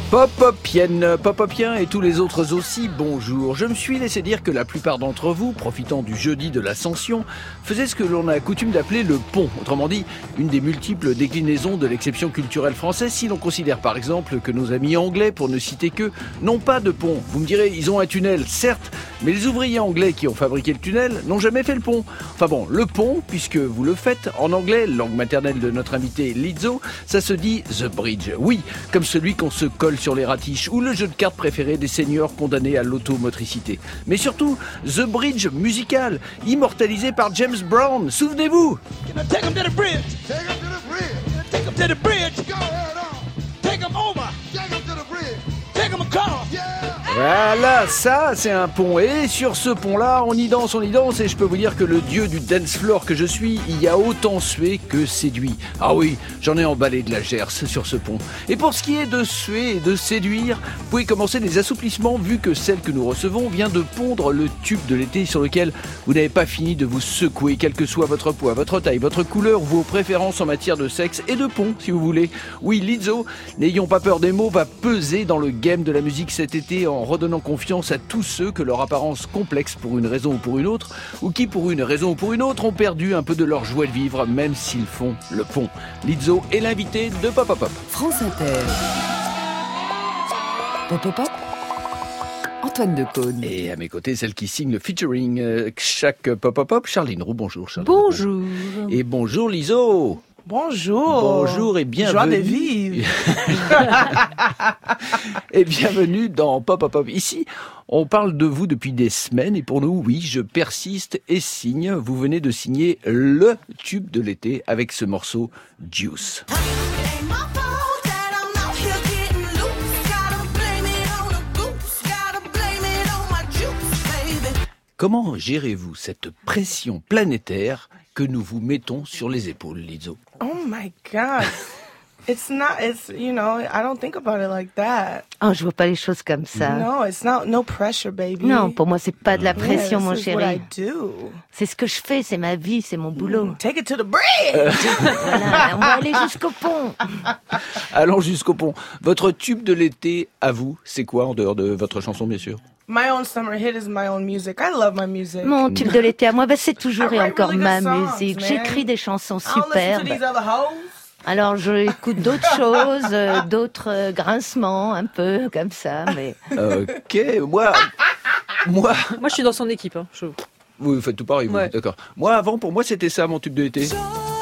Popopiens et tous les autres aussi, bonjour. Je me suis laissé dire que la plupart d'entre vous, profitant du jeudi de l'Ascension, faisaient ce que l'on a coutume d'appeler le pont. Autrement dit, une des multiples déclinaisons de l'exception culturelle française, si l'on considère par exemple que nos amis anglais, pour ne citer qu'eux, n'ont pas de pont. Vous me direz, ils ont un tunnel, certes, mais les ouvriers anglais qui ont fabriqué le tunnel n'ont jamais fait le pont. Enfin bon, le pont, puisque vous le faites, en anglais, langue maternelle de notre invité Lizzo, ça se dit The Bridge. Oui, comme celui qu'on se colle sur les ratiches ou le jeu de cartes préféré des seniors condamnés à l'automotricité. Mais surtout, The Bridge musical, immortalisé par James Brown. Souvenez-vous! Take 'em to the bridge. Take 'em to the bridge. Take 'em to the bridge. Go ahead on. Take 'em over. Take 'em to the bridge. Take 'em across. Yeah. Voilà, ça c'est un pont. Et sur ce pont-là, on y danse. Et je peux vous dire que le dieu du dance floor que je suis, il y a autant sué que séduit. Ah oui, j'en ai emballé de la gerce sur ce pont. Et pour ce qui est de suer et de séduire, vous pouvez commencer les assouplissements vu que celle que nous recevons vient de pondre le tube de l'été sur lequel vous n'avez pas fini de vous secouer, quel que soit votre poids, votre taille, votre couleur, vos préférences en matière de sexe et de pont, si vous voulez. Oui, Lizzo, n'ayons pas peur des mots, va peser dans le game de la musique cet été en redonnant confiance à tous ceux que leur apparence complexe pour une raison ou pour une autre, ou qui pour une raison ou pour une autre ont perdu un peu de leur joie de vivre, même s'ils font le pont. Lizzo est l'invité de Pop Pop Pop. France Inter. Pop Pop Pop. Antoine Decaune. Et à mes côtés, celle qui signe le featuring chaque Pop Pop Pop, Charline Roux. Bonjour Charline. Bonjour. Et bonjour Lizzo. Bonjour. Bonjour et bienvenue. Joie de vivre. Et bienvenue dans Pop Pop Pop. Ici, on parle de vous depuis des semaines et pour nous, oui, je persiste et signe. Vous venez de signer le tube de l'été avec ce morceau Juice. Comment gérez-vous cette pression planétaire que nous vous mettons sur les épaules, Lizzo? Oh my God. It's, you know, I don't think about it like that. Oh, je vois pas les choses comme ça. No, it's not, no pressure, baby. Non, pour moi, c'est pas de la pression, mon this is what I chéri. do. C'est ce que je fais, c'est ma vie, c'est mon boulot. Take it to the bridge. Voilà, on va aller jusqu'au pont. Allons jusqu'au pont. Votre tube de l'été, à vous, c'est quoi, en dehors de votre chanson, bien sûr? My own summer hit is my own music. I love my music. Mon tube de l'été à moi, c'est toujours et encore really ma good songs, musique. man. J'écris des chansons I don't listen to superbes. these other hoes. Alors, j'écoute d'autres choses, d'autres grincements, un peu comme ça, mais... Ok, moi, Moi, je suis dans son équipe. Hein. vous faites tout pareil, vous, Ouais. d'accord. Moi, avant, pour moi, c'était ça, mon tube de l'été.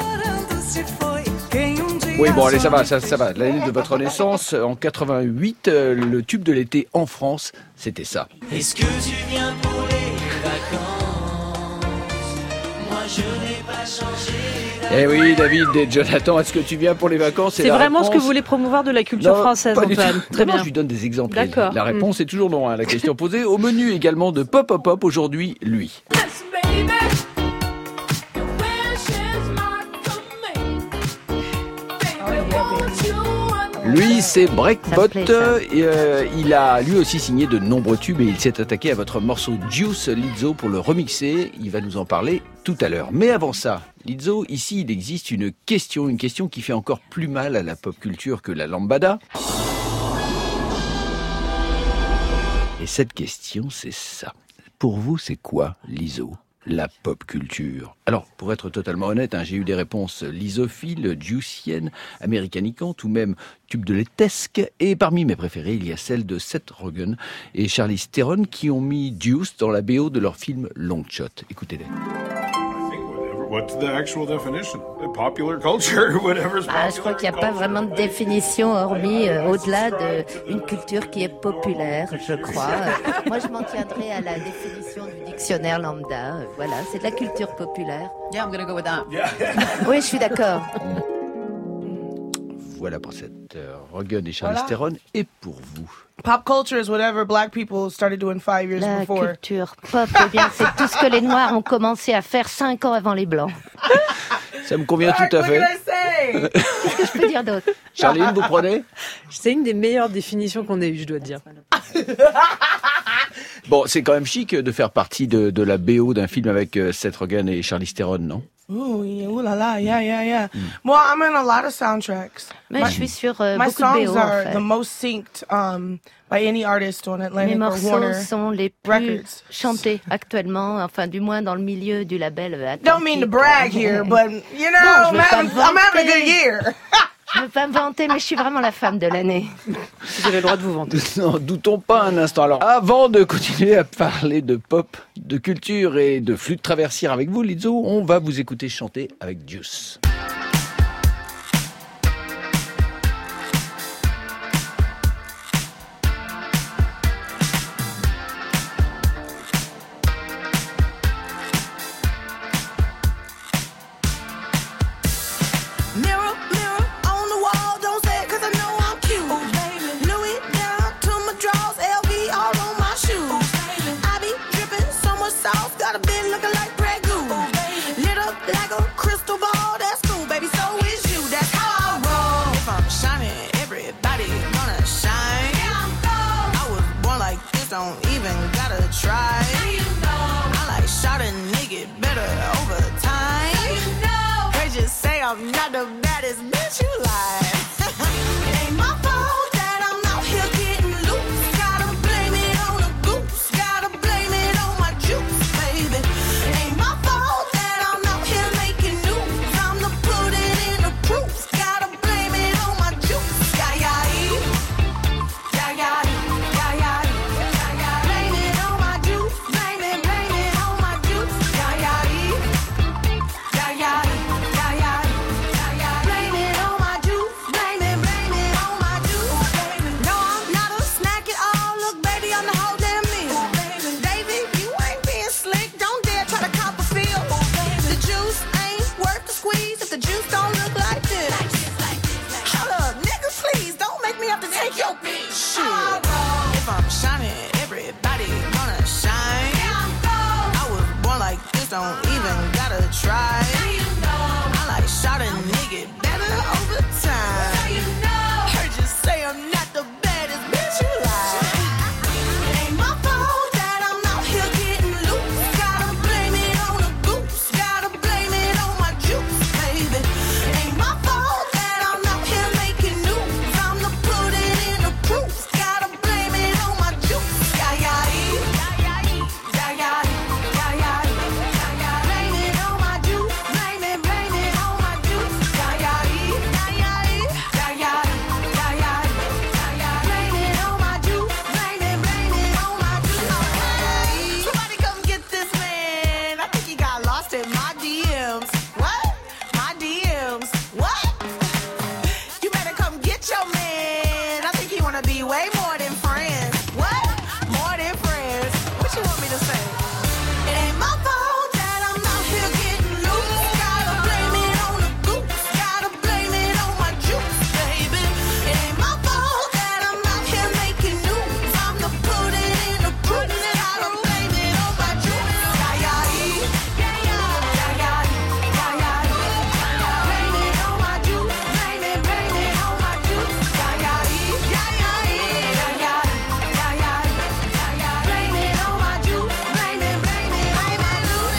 Oui, bon, allez, ça va. L'année de votre naissance, en 88, le tube de l'été en France, c'était ça. Est-ce que tu viens pour les vacances? Moi je n'ai pas changé. Eh oui, David et Jonathan, est-ce que tu viens pour les vacances? C'est vraiment ce que vous voulez promouvoir de la culture française, pas du Antoine. tout. Très Non, bien. je lui donne des exemples. D'accord. La réponse est toujours non à la question posée. Au menu également de Pop Pop Pop, aujourd'hui, lui. Lui, c'est Breakbot. Ça me plaît, ça. Il a lui aussi signé de nombreux tubes et il s'est attaqué à votre morceau Juice, Lizzo, pour le remixer. Il va nous en parler tout à l'heure. Mais avant ça, Lizzo, ici, il existe une question qui fait encore plus mal à la pop culture que la lambada. Et cette question, c'est ça. Pour vous, c'est quoi, Lizzo, la pop culture? Alors, pour être totalement honnête, j'ai eu des réponses lizophiles, juiciennes, américanicantes ou même tubes de l'étesque. Et parmi mes préférées, il y a celle de Seth Rogen et Charlize Theron qui ont mis Juice dans la BO de leur film Long Shot. Écoutez-les. What's the actual definition? Popular culture, whatever's popular. je crois qu'il n'y a pas vraiment de définition hormis au-delà d'une culture qui est populaire, je crois. Moi, je m'en tiendrai à la définition du dictionnaire lambda. Voilà, c'est de la culture populaire. Yeah, I'm gonna go with that. Oui, je suis d'accord. Voilà pour cette Rogen et Charlize Theron. Et pour vous? Pop culture is whatever black people started doing 5 years La before. culture pop, eh bien, c'est tout ce que les Noirs ont commencé à faire 5 ans avant les Blancs. Ça me convient tout à fait. Qu'est-ce que je peux dire d'autre? Charline, vous prenez? C'est une des meilleures définitions qu'on ait eues, je dois te dire. Bon, c'est quand même chic de faire partie de la BO d'un film avec Seth Rogen et Charlize Theron, non? Ooh, yeah, ooh la la, yeah. Well, I'm in a lot of soundtracks. Mais je suis sur My beaucoup de songs BO, en are fait. the most synced by any artist on Mes Atlantic or morceaux Warner sont les plus Records. chantés actuellement, enfin du moins dans le milieu du label Atlantic. Don't mean to brag here, but you know, Non, je veux pas I'm me having a vanter. good year. Je ne veux pas me vanter, mais je suis vraiment la femme de l'année. Vous avez le droit de vous vanter. N'en doutons pas un instant. Alors, avant de continuer à parler de pop, de culture et de flûte traversière avec vous, Lizzo, on va vous écouter chanter avec Juice. Mirror, mirror on the wall, don't say it 'cause I know I'm cute. Oh, baby. Louis down to my drawers, LV all on my shoes. Oh, baby. I be dripping so much sauce, got a bit looking like Grey Goose. Oh, baby. Lit up like a crystal ball, that's cool, baby, so is you, that's how I roll. If I'm shining, everybody gonna shine. Yeah, I'm gold. I was born like this, don't even gotta try. Now you know. I like shot a nigga better over time. Now you know. They just say I'm not the baddest bitch you like. It ain't my fault that I'm out here getting loose. Gotta blame it on the goose. Gotta blame it on my juice, baby. It ain't my fault that I'm out here making news. I'm the put it in the proof. Gotta blame it on my juice. Yeah, yeah, yeah, yeah, yeah, yeah, yeah. Blame it on my juice. Blame it on my juice. Yeah, yeah, yeah, yeah, yeah, yeah. Blame it on my juice. Blame it on my juice. No, I'm not a snack at all. Look, baby, I'm the whole damn meal. David, you ain't being slick. Don't dare try to cop a feel. The juice ain't worth the squeeze if the juice don't look like this. Hold up, nigga, please don't make me have to take your bitch. Shit. If I'm shining, everybody gonna shine. I was born like this, don't even gotta try. I like shot a nigga better over time. Heard you say I'm not the baddest bitch you like. It ain't my fault that I'm out here getting loose. Gotta blame it on the goose. Gotta blame it on my juice, baby. It ain't my fault that I'm out here making news. I'm the put it in the proof. Gotta blame it on my juice. Yeah, yeah, yeah, yeah, yeah, yeah, yeah, yeah. Blame it on my juice. Blame it on my juice. Yeah, yeah, yeah, yeah, yeah, yeah, yeah, yeah. Blame it on my juice. Blame it on my juice. Somebody come get this man. I think he got lost in my DMs. What? My DMs. What? You better come get your man. I think he wanna be way more than friends. What? More than friends. What you want me to say? It ain't my fault that I'm out here getting loose. Gotta blame it on the goose. Gotta blame it on my juice, baby. It ain't my fault that I'm out here making news. I'm the put it in the proof. Gotta blame it on my juice. Yeah, yeah, yeah, yeah, yeah, yeah, yeah, yeah. Blame it on my juice. Blame it on my juice. Yeah, yeah, yeah, yeah, yeah, yeah, yeah, yeah. Blame it on my juice. Blame it on my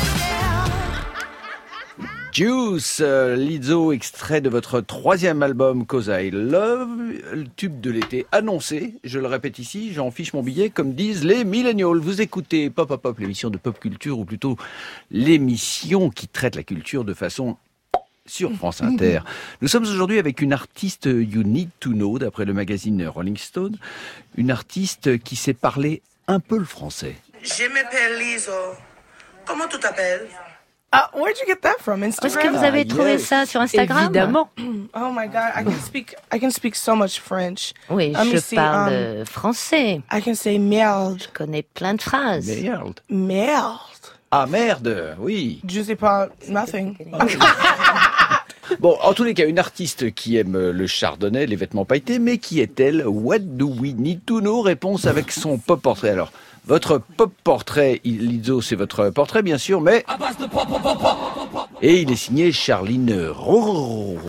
juice, yeah. Juice, Lizzo, extrait de votre 3e album Cause I Love, le tube de l'été annoncé, je le répète ici, j'en fiche mon billet, comme disent les millennials. Vous écoutez Pop Pop Pop, l'émission de pop culture, ou plutôt l'émission qui traite la culture de façon sur France Inter. Nous sommes aujourd'hui avec une artiste You Need to Know, d'après le magazine Rolling Stone, une artiste qui sait parler un peu le français. Je m'appelle Lizzo. Comment tu t'appelles? Where'd you get that from? Est-ce que Instagram? vous avez trouvé ça sur Instagram? Évidemment. Oh my God, I can speak so much French. Oui, Let me je see, parle français. I can say merde. Je connais plein de phrases. Merde. Merde. Ah merde, oui. Je sais pas, nothing. Bon, en tous les cas, une artiste qui aime le chardonnay, les vêtements pailletés, mais qui est-elle? What do we need to know? Réponse avec son pop portrait. Alors, votre pop portrait, Lizzo, c'est votre portrait, bien sûr, mais... Et il est signé Charline Roux.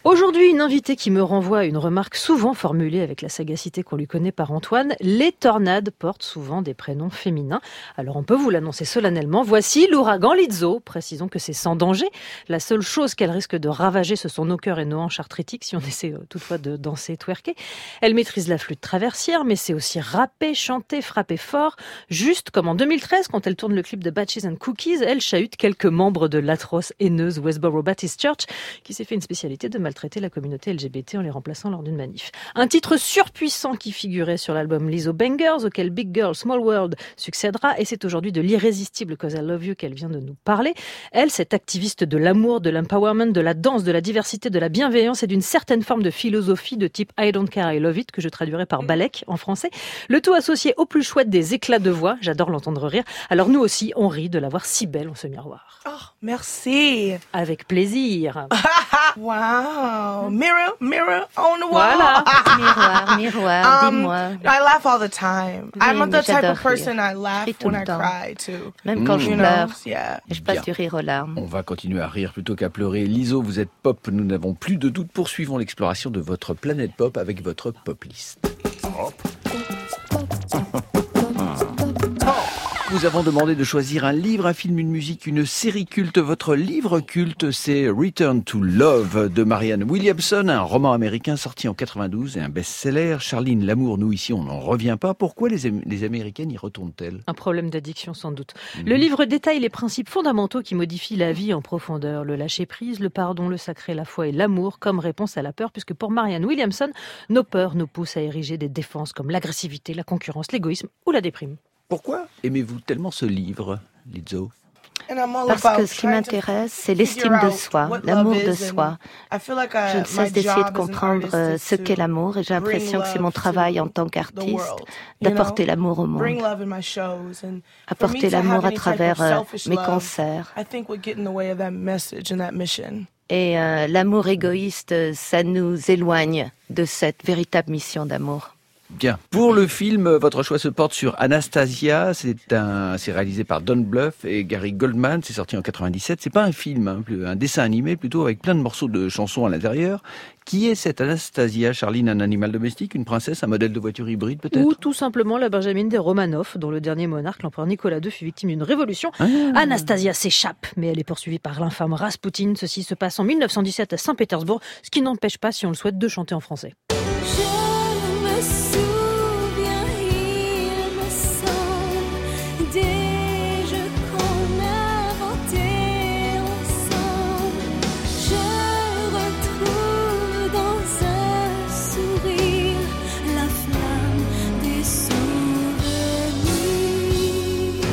Aujourd'hui, une invitée qui me renvoie à une remarque souvent formulée avec la sagacité qu'on lui connaît par Antoine. Les tornades portent souvent des prénoms féminins. Alors on peut vous l'annoncer solennellement. Voici l'ouragan Lizzo. Précisons que c'est sans danger. La seule chose qu'elle risque de ravager, ce sont nos cœurs et nos hanches arthritiques si on essaie toutefois de danser, twerker. Elle maîtrise la flûte traversière, mais c'est aussi rapper, chanter, frapper fort. Juste comme en 2013, quand elle tourne le clip de Batches and Cookies, elle chahute quelques membres de l'atroce haineuse Westboro Baptist Church, qui s'est fait une spécialité de maltraiter la communauté LGBT en les remplaçant lors d'une manif. Un titre surpuissant qui figurait sur l'album Lizzo Bangers, auquel Big Girl Small World succédera, et c'est aujourd'hui de l'irrésistible Cause I Love You qu'elle vient de nous parler. Elle, cette activiste de l'amour, de l'empowerment, de la danse, de la diversité, de la bienveillance et d'une certaine forme de philosophie de type I don't care, I love it, que je traduirais par Balek en français. Le tout associé au plus chouette des éclats de voix. J'adore l'entendre rire. Alors nous aussi, on rit de la voir si belle en ce miroir. Oh, merci. Avec plaisir. Wow. Mirror, mirror on the wall. Voilà. Miroir, miroir, dis-moi. I laugh all the time. Oui, I'm mais the type j'adore of person rire. I laugh Je ris tout when le I temps. cry too. Même quand je You know? pleure, Yeah. et je passe Bien. du rire aux larmes. On va continuer à rire plutôt qu'à pleurer. Lizzo, vous êtes pop, nous n'avons plus de doute. Poursuivons l'exploration de votre planète pop avec votre pop list. Vous avons demandé de choisir un livre, un film, une musique, une série culte. Votre livre culte, c'est Return to Love de Marianne Williamson, un roman américain sorti en 92 et un best-seller. Charline, l'amour, nous ici, on n'en revient pas. Pourquoi les Américaines y retournent-elles ? Un problème d'addiction sans doute. Le livre détaille les principes fondamentaux qui modifient la vie en profondeur. Le lâcher-prise, le pardon, le sacré, la foi et l'amour comme réponse à la peur, puisque pour Marianne Williamson, nos peurs nous poussent à ériger des défenses comme l'agressivité, la concurrence, l'égoïsme ou la déprime. Pourquoi aimez-vous tellement ce livre, Lizzo ? And I'm all Parce about que ce qui trying to m'intéresse, c'est figure l'estime de out soi, what l'amour love de is, and soi. I feel like Je ne my cesse d'essayer job de as an comprendre artist ce is qu'est to l'amour et j'ai bring l'impression que c'est mon love travail to en tant the qu'artiste world, you d'apporter know? l'amour au Bring monde, love in my shows and for me apporter to have l'amour à any type of travers selfish mes love, concerts. I think would get in the way of that message and that mission. Et l'amour égoïste, ça nous éloigne de cette véritable mission d'amour. Bien. Pour le film, votre choix se porte sur Anastasia. C'est réalisé par Don Bluth et Gary Goldman. C'est sorti en 97. C'est pas un film, hein, un dessin animé plutôt avec plein de morceaux de chansons à l'intérieur. Qui est cette Anastasia, Charline? Un animal domestique, une princesse, un modèle de voiture hybride peut-être? Ou tout simplement la Benjamine des Romanov, dont le dernier monarque, l'empereur Nicolas II, fut victime d'une révolution. Anastasia s'échappe, mais elle est poursuivie par l'infâme Raspoutine. Ceci se passe en 1917 à Saint-Pétersbourg, ce qui n'empêche pas, si on le souhaite, de chanter en français. Je me souviens, il me semble, des jeux qu'on inventait ensemble. Je retrouve dans un sourire la flamme des souvenirs.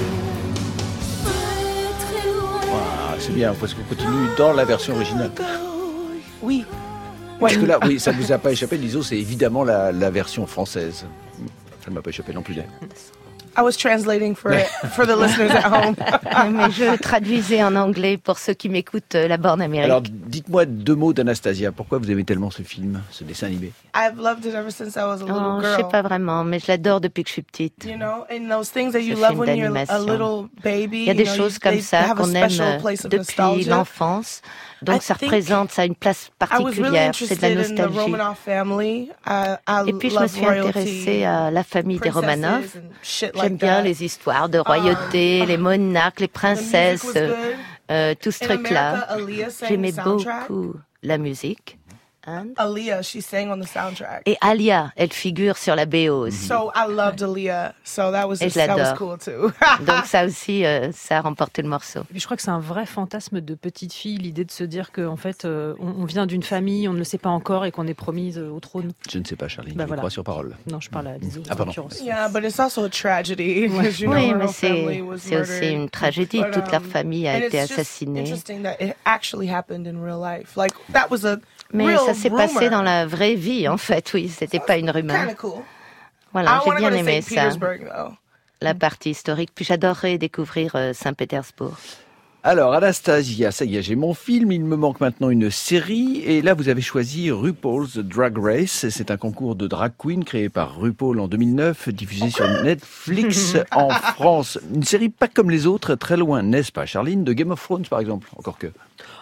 Très loin. Ah, c'est bien, parce qu'on continue dans la version originale. Oui. Parce que là, oui, ça ne vous a pas échappé, Lizzo, c'est évidemment la version française. Ça ne m'a pas échappé non plus. I was translating for the listeners at home. Mais je traduisais en anglais pour ceux qui m'écoutent la borne Amérique. Alors, dites-moi 2 mots d'Anastasia. Pourquoi vous aimez tellement ce film, ce dessin animé? I've loved it ever since I was a little Oh, je girl. sais pas vraiment, mais je l'adore depuis que je suis petite. You know, and those things that you Ce love film when you're a d'animation. little baby. Il y a des you know, choses comme they ça have a qu'on aime special place of depuis nostalgia. l'enfance. Donc I ça think représente ça une place I was really particulière, c'est de la interested in the nostalgie. Romanov family. Et puis je me love suis royalty, intéressée à la famille des princesses Romanov. and shit J'aime like bien that. les histoires de royauté, les monarques, les The music princesses, was good. tout ce In truc-là. America, Aaliyah sang J'aimais the soundtrack. beaucoup la musique. And- Aaliyah, she sang on the soundtrack. Et Alia, elle figure sur la BO aussi. So I loved Aaliyah. So that was Et je that was l'adore. cool too. Donc ça aussi, ça a remporté le morceau. Et je crois que c'est un vrai fantasme de petite fille, l'idée de se dire qu'en fait, on vient d'une famille, on ne le sait pas encore et qu'on est promise au trône. Je ne sais pas, Charline, Bah je vous voilà. crois sur parole. Non, je parle à Lizzo, Ah, en pardon. l'occurrence. Yeah, but it's also a tragedy. because, you know, Oui, her mais whole family was c'est aussi murdered. une tragédie. But, Toute leur famille a and été it's just assassinée. interesting that it actually happened in real life. Like that was a Mais real ça s'est rumor. passé dans la vraie vie, en fait. Oui, c'était pas une rumeur. Kind of cool. Voilà, I j'ai want to bien go to aimé St. ça, Petersburg though. la partie historique. Puis j'adorerais découvrir Saint-Pétersbourg. Alors, Anastasia, ça y est, j'ai mon film. Il me manque maintenant une série. Et là, vous avez choisi RuPaul's Drag Race. C'est un concours de drag queen créé par RuPaul en 2009, diffusé sur Netflix en France. Une série pas comme les autres, très loin, n'est-ce pas, Charline, de Game of Thrones, par exemple? Encore que.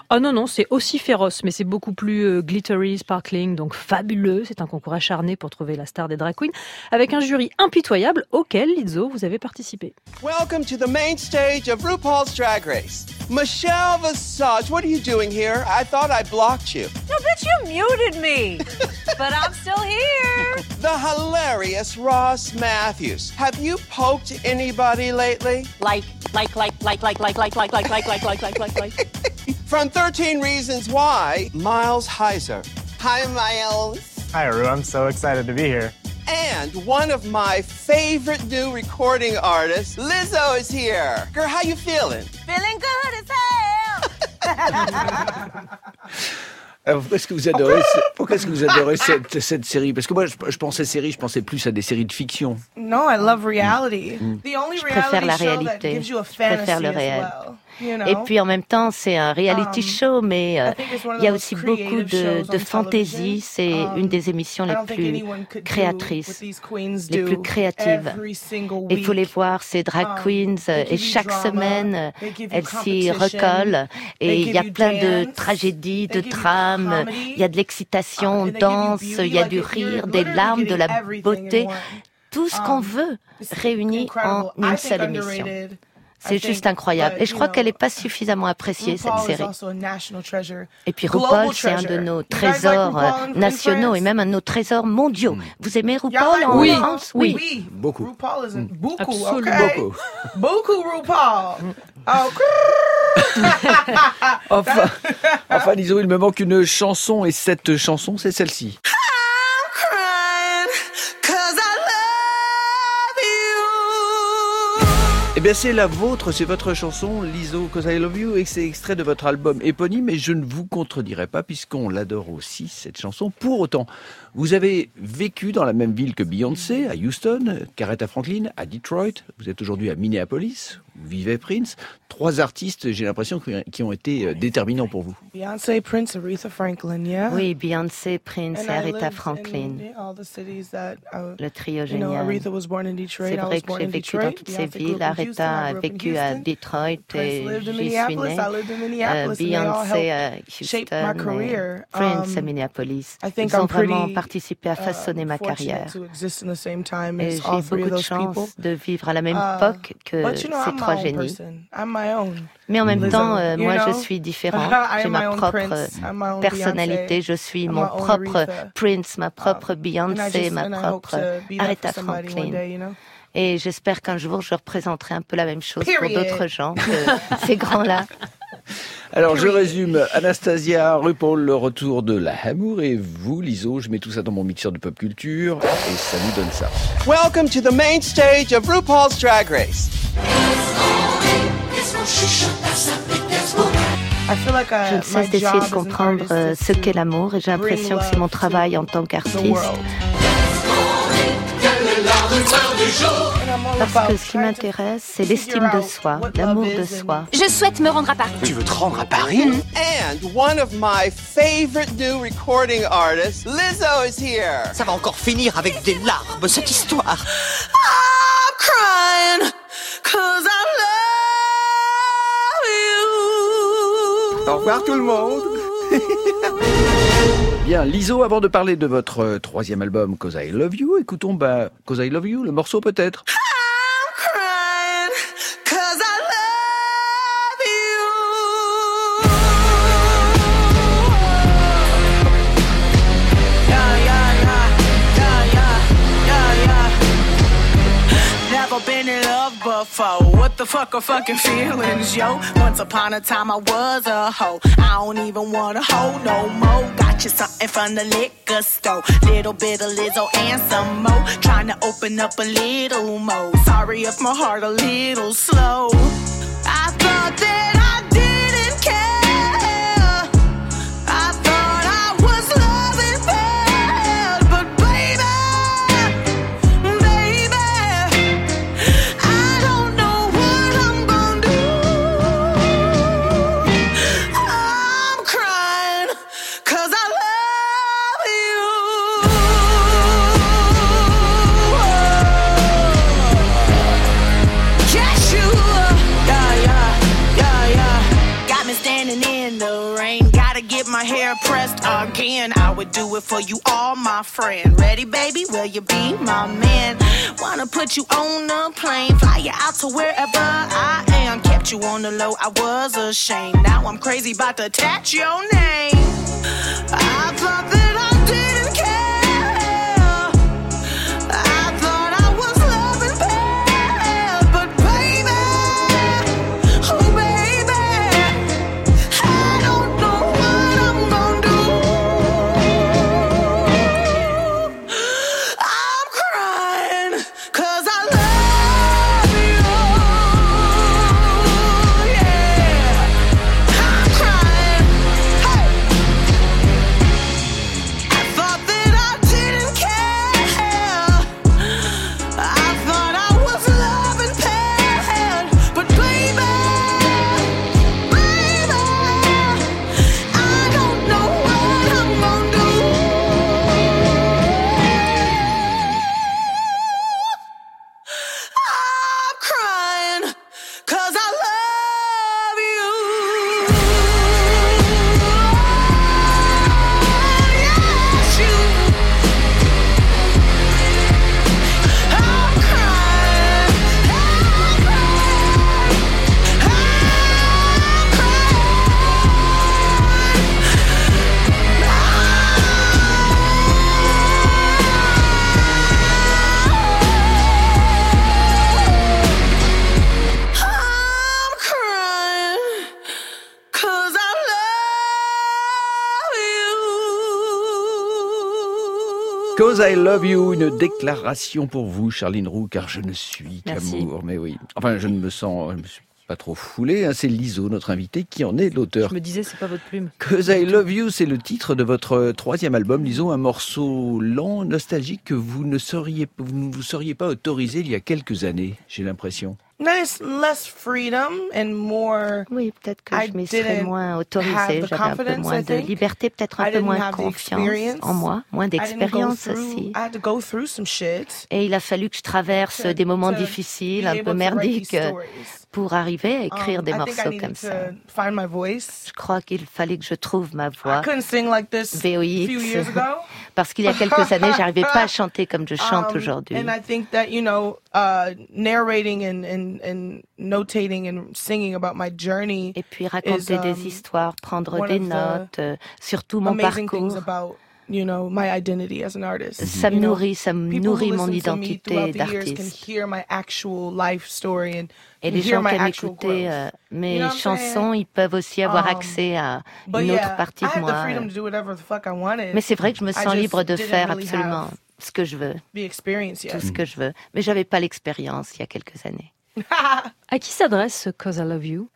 Oh non, c'est aussi féroce, mais c'est beaucoup plus glittery, sparkling, donc fabuleux. C'est un concours acharné pour trouver la star des drag queens, avec un jury impitoyable auquel, Lizzo, vous avez participé. Welcome to the main stage of RuPaul's Drag Race. Michelle Visage, what are you doing here? I thought I blocked you. No, bitch, you muted me. But I'm still here. The hilarious Ross Matthews. Have you poked anybody lately? Like. From 13 Reasons Why, Miles Heiser. Hi, Miles. Hi, Ru. I'm so excited to be here. And one of my favorite new recording artists, Lizzo, is here. Girl, how you feeling? Feeling good as hell. Alors, pourquoi est-ce que vous adorez cette série? Parce que moi, je pensais série, je pensais plus à des séries de fiction. No, I love reality. The only Je préfère la reality show that réalité. gives you a Je préfère fantasy le as réel. well. You know? Et puis en même temps, c'est un reality show, mais il y a aussi beaucoup de fantaisie. C'est une des émissions les plus créatrices, les plus créatives. Il faut les voir, ces drag queens, et chaque semaine, elles s'y recollent. Et il y a plein de tragédies, de drames, il y a de l'excitation, on danse, il y a du rire, des larmes, de la beauté. Tout ce qu'on veut réuni en une seule émission. C'est juste incroyable. Et je crois qu'elle n'est pas suffisamment appréciée, cette série. Et puis RuPaul, c'est un de nos trésors nationaux et même un de nos trésors mondiaux. Vous aimez RuPaul en France? Oui. Beaucoup. RuPaul is beaucoup. Absolument Okay? beaucoup. Beaucoup RuPaul. Enfin, Lizzo, il me manque une chanson et cette chanson, c'est celle-ci. Eh bien, c'est la vôtre, c'est votre chanson, Lizzo, 'Cause I Love You, et c'est extrait de votre album éponyme, et je ne vous contredirai pas, puisqu'on l'adore aussi, cette chanson. Pour autant, vous avez vécu dans la même ville que Beyoncé, à Houston, qu'Aretha Franklin, à Detroit, vous êtes aujourd'hui à Minneapolis, où vivait Prince. 3 artistes, j'ai l'impression, qui ont été déterminants pour vous. Beyoncé, Prince, Aretha Franklin, yeah. Oui, Beyoncé, Prince et Aretha Franklin. Le trio génial. C'est vrai que j'ai vécu dans toutes ces villes. Aretha a vécu à Detroit et j'y suis née. Beyoncé à Houston et Prince à Minneapolis. Ils ont vraiment participé à façonner ma carrière. Et j'ai beaucoup de chance de vivre à la même époque que ces 3 génies. Mais en même temps, moi, je suis différent. J'ai ma propre personnalité. Je suis mon propre Prince, ma propre Beyoncé, ma propre Aretha Franklin. Et j'espère qu'un jour, je représenterai un peu la même chose pour d'autres gens que ces grands-là. Alors, je résume. Anastasia, RuPaul, le retour de la Hamour, et vous, Lizzo, je mets tout ça dans mon mixeur de pop culture, et ça nous donne ça. Welcome to the main stage of RuPaul's Drag Race. Je ne cesse d'essayer de comprendre ce qu'est l'amour et j'ai l'impression que c'est mon travail en tant qu'artiste. Parce que ce qui m'intéresse, c'est l'estime de soi, l'amour de soi. Je souhaite me rendre à Paris. Tu veux te rendre à Paris? And one of my favorite new recording artists, Lizzo, is here. Ça va encore finir avec des larmes, cette histoire. I'm crying 'cause I love you. Au revoir tout le monde. Bien, Lizzo, avant de parler de votre 3e album, 'Cause I Love You, écoutons 'Cause I Love You, le morceau peut-être. I'm crying 'cause I love you. Never been in love before. What the fuck are fucking feelings, yo? Once upon a time I was a hoe. I don't even wanna hoe no more. Got you something from the liquor store. Little bit of Lizzo and some more. Trying to open up a little more. Sorry if my heart a little slow. I thought that I didn't care. I thought I was loving bad. But baby, I don't know what I'm gonna do. I'm crying 'cause I love you. Yes, you. Yeah, yeah, yeah, pressed again, I would do it for you, all my friend. Ready, baby? Will you be my man? Wanna put you on a plane, fly you out to wherever I am. Kept you on the low, I was ashamed. Now I'm crazy about to attach your name. I thought that I didn't care. I thought I was loving bad, but baby, oh baby, I don't know what I'm gonna do. I'm crying 'cause I love you. Yeah, I'm crying. Hey, I thought that I didn't care. I thought I was loving bad, but baby, I don't know what I'm gonna do. I'm crying 'cause I love you. Yes, you. I'm crying. I'm crying 'cause I love you. 'Cause I love you, une déclaration pour vous, Charline Roux, car je ne suis Merci. qu'amour. Mais oui. Enfin, je me suis pas trop foulé. Hein. C'est Liso, notre invité, qui en est l'auteur. Je me disais, c'est pas votre plume. 'Cause I Love You, c'est le titre de votre troisième album, Liso, un morceau lent, nostalgique que vous ne vous seriez pas autorisé il y a quelques années, j'ai l'impression. There's less freedom and more. Oui, peut-être que I je m'y serais didn't moins have autorisée, the j'avais un peu confidence, moins I de think. liberté, peut-être I un peu didn't moins have de the confiance experience. en moi, moins I didn't go d'expérience through- aussi. I had to go through some shit. Et il a fallu que je traverse to- des moments to difficiles, be un able peu to write merdiques, these stories. pour arriver à écrire des I think I morceaux needed comme to ça. find my voice. Je crois qu'il fallait que je trouve ma I voix. couldn't sing like this a few years VOX. ago. Parce qu'il y a quelques années, j'arrivais pas à chanter comme je chante aujourd'hui. And I think that, narrating and notating and singing about my journey. Et puis raconter des histoires, prendre des notes, surtout mon amazing things parcours. about, my identity as an artist. Ça me nourrit People who mon listen to me identité throughout the years can d'artiste. hear my actual life story and Et can les hear gens my qui aiment actual écouter growth. mes You know what I'm chansons, saying? ils peuvent aussi avoir accès à But une yeah, autre partie I de had the moi. freedom to do whatever the fuck I wanted. Mais c'est vrai que je me I sens just libre de didn't faire really absolument have ce que je veux, the experience yet. tout ce que je veux. Mais j'avais pas l'expérience il y a quelques années. À qui s'adresse ce 'Cause I Love You?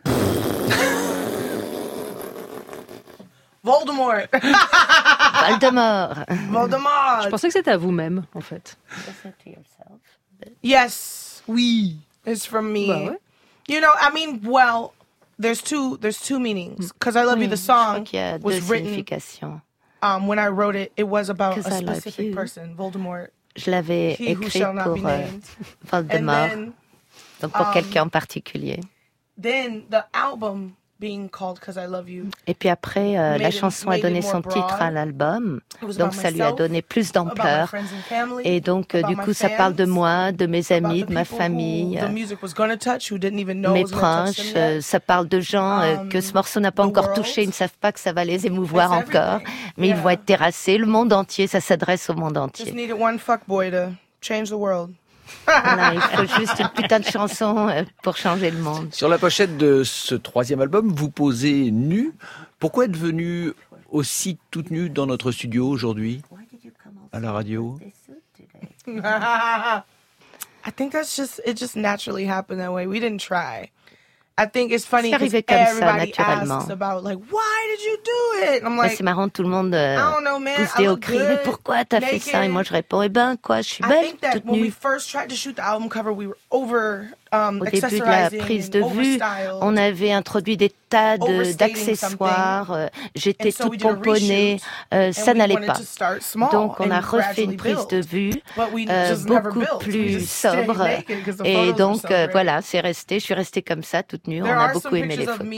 Voldemort. Voldemort. Voldemort. Je pensais que c'était à vous-même, en fait. Yes, oui. It's from me. Bah ouais. There's two meanings. 'Cause I Love You, the Je crois song qu'il y a was deux written. significations. When I wrote it, it was about 'Cause a I love specific you. person, Voldemort. Je l'avais He who écrit shall not pour be named. Voldemort, And donc pour quelqu'un en particulier. then the album being called 'Cause I Love You. Et puis après, la Made it- chanson a made it donné more son titre broad. à l'album, It was donc about ça lui a myself, donné plus about my d'ampleur. friends and family, Et donc, about du my coup, ça parle de fans, moi, de mes about amis, the de ma people famille, who the music was gonna touch, who didn't even know mes it was gonna touch proches. them yet. Ça parle de gens que ce morceau n'a pas the encore world. touché, ils ne savent pas que ça va les émouvoir It's encore, everything. mais ils Yeah. vont être terrassés. Le monde entier, ça s'adresse au monde Just entier. needed one fuckboy to change the world. Voilà, il faut juste une putain de chanson pour changer le monde. Sur la pochette de ce troisième album, vous posez nu. Pourquoi être venue aussi toute nue dans notre studio aujourd'hui, à la radio? I think it just naturally happened that way. We didn't try. I think it's funny C'est because arrivé comme ça, everybody naturellement. asks about why did you do it? I'm Mais like, c'est marrant, tout le monde I don't know, man. pousse I des hauts look cris. Mais good, pourquoi t'as fait ça? Et moi, je réponds, je suis I belle, think that toute when we nue. first tried to shoot the album cover, we were Au début de la prise de vue, on avait introduit des tas d'accessoires. J'étais toute pomponnée. Ça n'allait pas. Donc, on a refait une prise de vue beaucoup plus sobre. Et donc, voilà, c'est resté. Je suis restée comme ça, toute nue. On a beaucoup aimé les photos.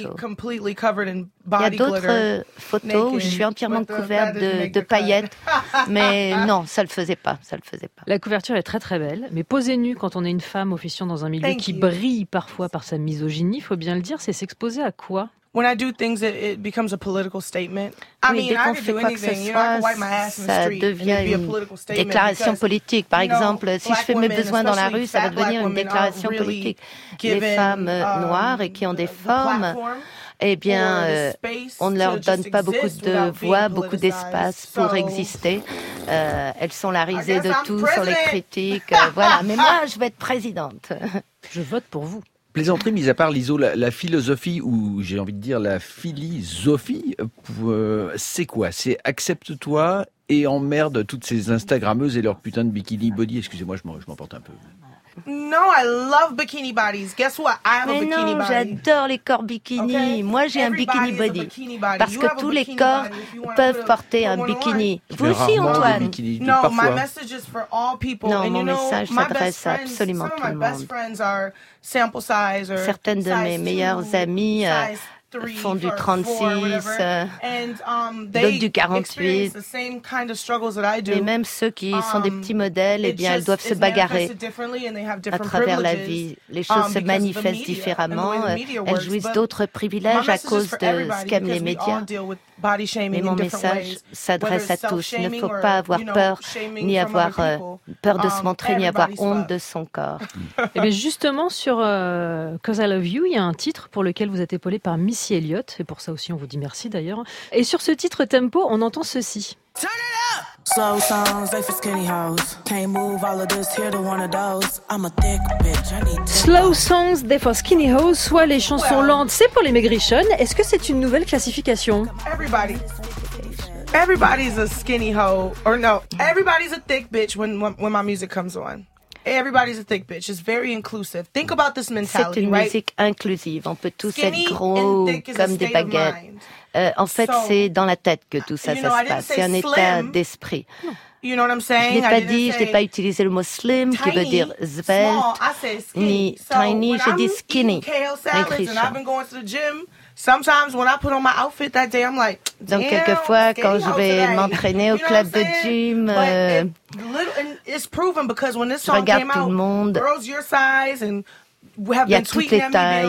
Il y a d'autres photos où je suis entièrement couverte de paillettes. Mais non, ça le faisait pas. La couverture est très très belle, mais poser nue quand on est une femme officiant dans un milieu qui brille parfois par sa misogynie, faut bien le dire, c'est s'exposer à quoi? When I do things, it becomes a political statement. Oui, dès qu'on fait quoi que ce soit, ça devient une déclaration politique. Par exemple, si je fais mes besoins dans la rue, ça va devenir une déclaration politique. Les femmes noires et qui ont des formes, eh bien, on ne leur donne pas beaucoup de voix, beaucoup d'espace pour exister. Elles sont la risée de tout, sur les critiques. Voilà. Mais moi, je vais être présidente. Je vote pour vous. Plaisanterie mise à part, Liso, la philosophie, ou j'ai envie de dire la philosophie, c'est quoi? C'est accepte-toi et emmerde toutes ces Instagrammeuses et leur putain de bikini body. Excusez-moi, je m'emporte un peu. No, I love bikini bodies. Guess what? I have a bikini body. J'adore les corps bikini. Okay? Moi, j'ai un bikini body. Parce que tous les corps peuvent porter un bikini. Vous aussi, Antoine? No, my message is for all people. Non, mon message s'adresse à absolument tout le monde. Certaines de mes meilleures amies font du 36, d'autres du 48. Et même ceux qui sont des petits modèles, eh bien, elles doivent se bagarrer à travers la vie. Les choses se manifestent différemment. Elles jouissent d'autres privilèges à cause de ce qu'aiment les médias. Mais mon message s'adresse à tous. Il ne faut pas avoir peur, ni avoir peur de se montrer, ni avoir honte de son corps. Et bien justement, sur Cause I Love You, il y a un titre pour lequel vous êtes épaulé par Missy Elliott. Et pour ça aussi, on vous dit merci d'ailleurs. Et sur ce titre tempo, on entend ceci. Slow songs, they for skinny hoes. Can't move all of this here to one of those. I'm a thick bitch, I need Slow songs, they for skinny hoes, soit les chansons lentes, c'est pour les maigrichonnes. Est-ce que c'est une nouvelle classification? Everybody's a skinny hoe, or no, everybody's a thick bitch when my music comes on. Everybody's a thick bitch. It's very inclusive. Think about this mentality, c'est une musique inclusive. On peut tous être gros comme des baguettes. En fait, c'est dans la tête que tout ça se passe. C'est un état d'esprit. You know what I'm saying? Je n'ai pas dit, je n'ai pas utilisé le mot slim, qui veut dire svelte, ni tiny, j'ai dit skinny. Sometimes when I put on my outfit that day, I'm like, donc quelquefois, quand je vais m'entraîner au club de gym, je regarde tout le monde. Il y a toutes les tailles.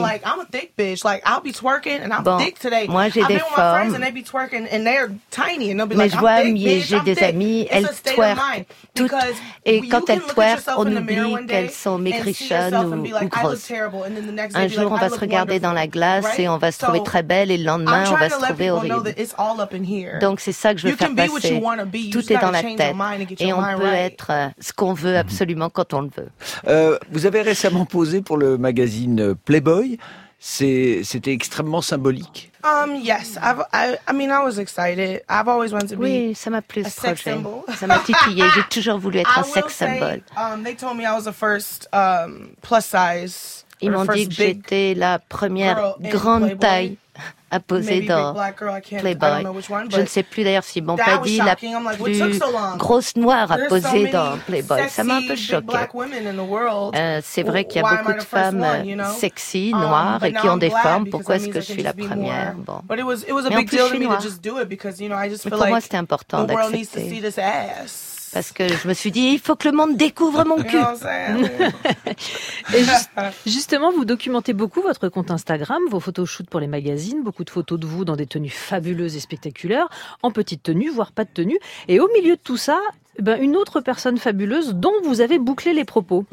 Bon, moi j'ai des formes, mais je vois, j'ai des amies, elles twerkent toutes, et quand elles twerkent, on oublie qu'elles sont maigrichonnes ou grosses. Un jour, on va se regarder dans la glace et on va se trouver très belle, et le lendemain, on va se trouver horrible. Donc c'est ça que je veux faire passer. Tout est dans la tête, et on peut être ce qu'on veut absolument quand on le veut. Vous avez récemment posé pour le magazine Playboy. C'était extrêmement symbolique. Yes, I was excited. I've always wanted to be. Oui, ça m'a plu ce projet. Ça m'a titillé. J'ai toujours voulu être un sex symbol. They told me I was the first plus size. Ils m'ont dit que j'étais la première grande taille à poser dans Playboy. Je ne sais plus d'ailleurs si m'ont pas dit la plus grosse noire à poser dans Playboy. Ça m'a un peu choqué. C'est vrai qu'il y a beaucoup de femmes sexy, noires, et qui ont des formes. Pourquoi est-ce que je suis la première? Bon. Mais en plus, je suis noire. Mais pour moi, c'était important d'accepter. Parce que je me suis dit, il faut que le monde découvre mon cul. Et justement, vous documentez beaucoup votre compte Instagram, vos photos shoot pour les magazines, beaucoup de photos de vous dans des tenues fabuleuses et spectaculaires, en petite tenue, voire pas de tenue. Et au milieu de tout ça, une autre personne fabuleuse dont vous avez bouclé les propos.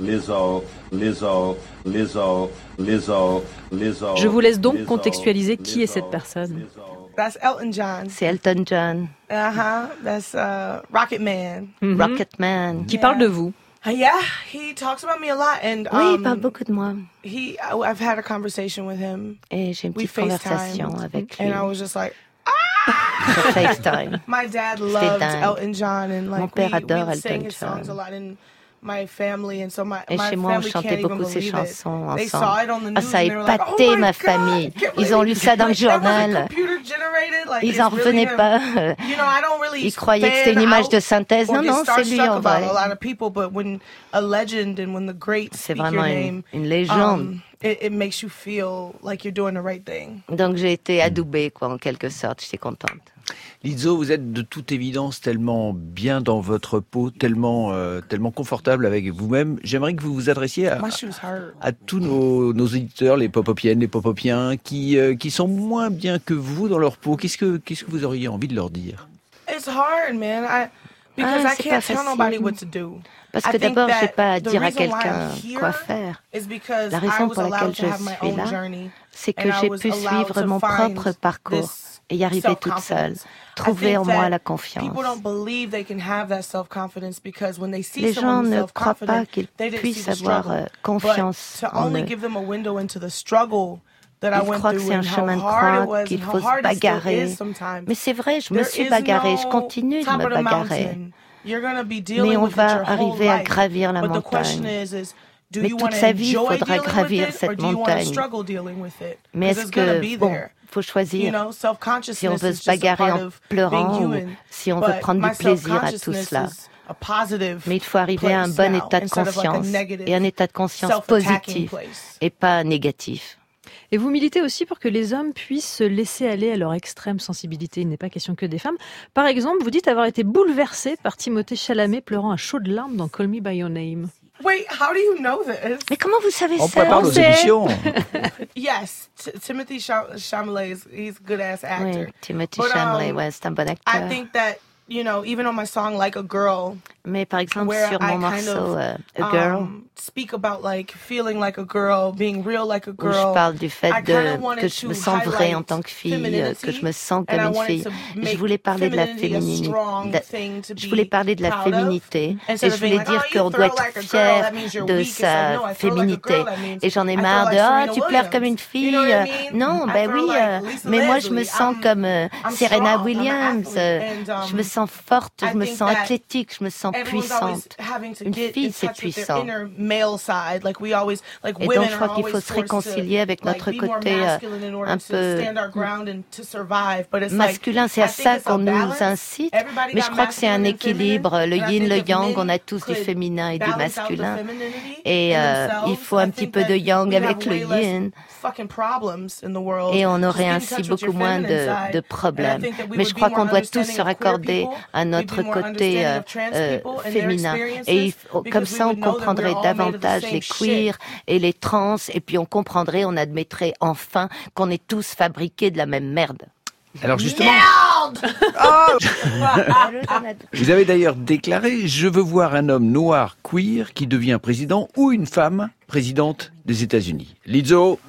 Je vous laisse donc contextualiser qui est cette personne. That's Elton John. C'est Elton John. That's Rocket Man. Mm-hmm. Rocket Man. Qui parle de vous. Yeah, he talks about me a lot, and oui, il parle beaucoup de moi. I've had a conversation with him. Et j'ai une petite conversation avec lui. And I was just like, sur FaceTime. My dad loved Elton John, and mon père adore Elton John. my family, and so my Et chez moi, on family chantait can't even beaucoup ces believe it. chansons They saw ensemble. it on the Ah, news ça a and they were like, épaté oh my ma God, famille. I can't Ils ont lu ça dans le believe that was journal. computer-generated. Like, Ils it's n'en really revenaient him. pas. You know, I don't really Ils croyaient que c'était une fan image out de synthèse. or Non, get non, c'est lui starstruck en about vrai. a lot of people, but when a legend and when the greats C'est speak your vraiment name, une légende. It makes you feel like you're doing the right thing. Donc j'ai été adoubée, quoi, en quelque sorte. J'étais contente. Lizzo, vous êtes de toute évidence tellement bien dans votre peau, tellement confortable avec vous-même. J'aimerais que vous vous adressiez My shoes hurt. à tous nos auditeurs, les pop-upiennes, les pop-upiens, qui sont moins bien que vous dans leur peau. Qu'est-ce que vous auriez envie de leur dire? It's hard, man. Because I c'est can't pas tell facile. nobody what to do. Parce I que think d'abord, that j'ai pas à the dire à reason why quelqu'un I'm quoi here faire. is because La I raison was pour laquelle allowed je to have my suis own là, journey, c'est que and I j'ai was pu allowed suivre to mon find propre parcours this et y arriver toute seule, self-confidence. trouver en I think moi that la confiance. People don't believe they can have that self-confidence because when they see Les gens someone who's ne croient pas self-confident, qu'ils they didn't puissent see the avoir struggle. confiance But to en only eux. give them a window into the struggle that I Ils went croient que through c'est un and how chemin de hard it croix, was qu'il and faut how se hard it still bagarrer. is sometimes. Mais c'est vrai, je me There suis is bagarrée, je no continue de top me of the bagarrer. mountain. You're gonna be dealing Mais on with it va your whole arriver à life. gravir la But the question montagne. is do Mais you toute want to sa vie, il enjoy faudra dealing gravir with it, cette or do you want to montagne. struggle dealing with it? Mais 'Cause est-ce it's gonna que, be bon, there. faut choisir You know, si on self-consciousness veut is se just a bagarrer part en of pleurant being ou human. si on veut But prendre my du plaisir à tout self-consciousness cela. is a positive Mais il faut arriver à un place bon now, état de instead of like a conscience negative, et un état de conscience self-attacking positif place. et pas négatif. Et vous militez aussi pour que les hommes puissent se laisser aller à leur extrême sensibilité. Il n'est pas question que des femmes. Par exemple, vous dites avoir été bouleversé par Timothée Chalamet pleurant à chaudes larmes dans Call Me By Your Name. Wait, how do you know this? Mais comment vous savez On ça? prépare nos émissions. Yes, Timothy Chalamet he's a good ass actor. Oui, Timothée But, Chalamet, ouais, c'est un bon I acteur. think that, you know, even on my song Like a Girl, Mais par exemple, where sur I mon kind morceau of A Girl, speak about like feeling like a girl, being real like a où girl. je parle du fait I kinda wanted que je me to sens vraie en highlight tant que fille, femininity, que je me sens and I comme une wanted fille. to Je make voulais parler de la femininity a féminité. strong thing to Je be voulais parler de la proud of, féminité instead et je of being voulais like, dire oh, you qu'on doit throw like être a girl, fier that means you're de weak. It's like, sa no, I throw like a féminité. girl, that means Et j'en ai I feel marre like de Serena tu pleures comme une Williams. fille. You know what I mean? Non, I ben throw oui, like Lisa mais moi je Leslie. me sens comme I'm Serena strong, I'm an Williams. athlete, and, Je me sens forte, I je me think sens that athlétique, je me sens everyone's always puissante. having to Une get fille, in c'est touch with their puissant. inner male side. Like we always, like Et women donc je crois are qu'il faut always se forced to, réconcilier avec like, notre be more côté masculine in order un to peu stand our ground and to survive. But it's masculin, like, c'est à I think ça it's a qu'on nous balance. incite, Everybody mais got je crois que c'est un masculine and équilibre, feminine, le and I yin, think le if yang, men on a tous du could féminin et du balance out the masculin. femininity Et in il themselves, faut un I petit think peu de that yang we'd have avec le way less yin. fucking problems in the world. Et on Just aurait get in ainsi touch with your beaucoup moins feminine side. de And I problèmes. think that we Mais would je be crois more qu'on doit tous understanding se of queer raccorder people. à We'd notre be more côté understanding of trans people and their féminin. experiences, Et comme because ça, we on would know that comprendrait we're all made of the davantage same les shit. queers et les trans, et puis on comprendrait, on admettrait enfin qu'on est tous fabriqués de la même merde. Alors justement, vous avez d'ailleurs déclaré « Je veux voir un homme noir queer qui devient président ou une femme présidente des États-Unis ». Lizzo.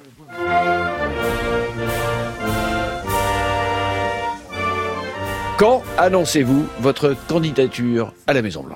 Quand annoncez-vous votre candidature à la Maison-Blanche ?